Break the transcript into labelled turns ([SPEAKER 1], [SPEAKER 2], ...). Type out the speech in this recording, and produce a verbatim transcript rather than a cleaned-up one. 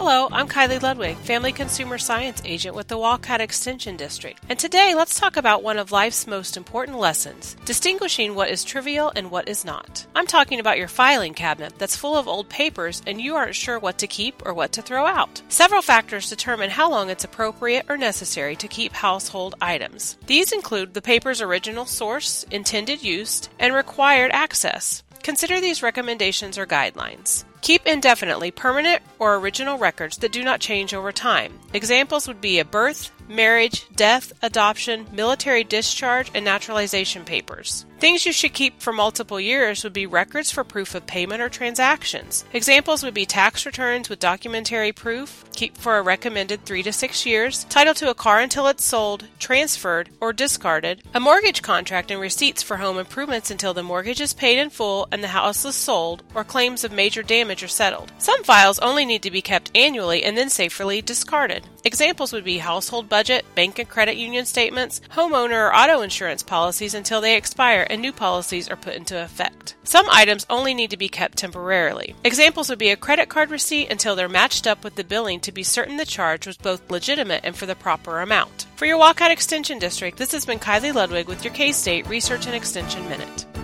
[SPEAKER 1] Hello, I'm Kylie Ludwig, Family Consumer Science Agent with the Walcott Extension District. And today, let's talk about one of life's most important lessons, distinguishing what is trivial and what is not. I'm talking about your filing cabinet that's full of old papers and you aren't sure what to keep or what to throw out. Several factors determine how long it's appropriate or necessary to keep household items. These include the paper's original source, intended use, and required access. Consider these recommendations or guidelines. Keep indefinitely permanent or original records that do not change over time. Examples would be a birth, marriage, death, adoption, military discharge, and naturalization papers. Things you should keep for multiple years would be records for proof of payment or transactions. Examples would be tax returns with documentary proof, keep for a recommended three to six years, title to a car until it's sold, transferred, or discarded, a mortgage contract and receipts for home improvements until the mortgage is paid in full and the house is sold, or claims of major damage are settled. Some files only need to be kept annually and then safely discarded. Examples would be household budget, bank and credit union statements, homeowner or auto insurance policies until they expire and new policies are put into effect. Some items only need to be kept temporarily. Examples would be a credit card receipt until they're matched up with the billing to be certain the charge was both legitimate and for the proper amount. For your Walcott Extension District, this has been Kylie Ludwig with your K-State Research and Extension Minute.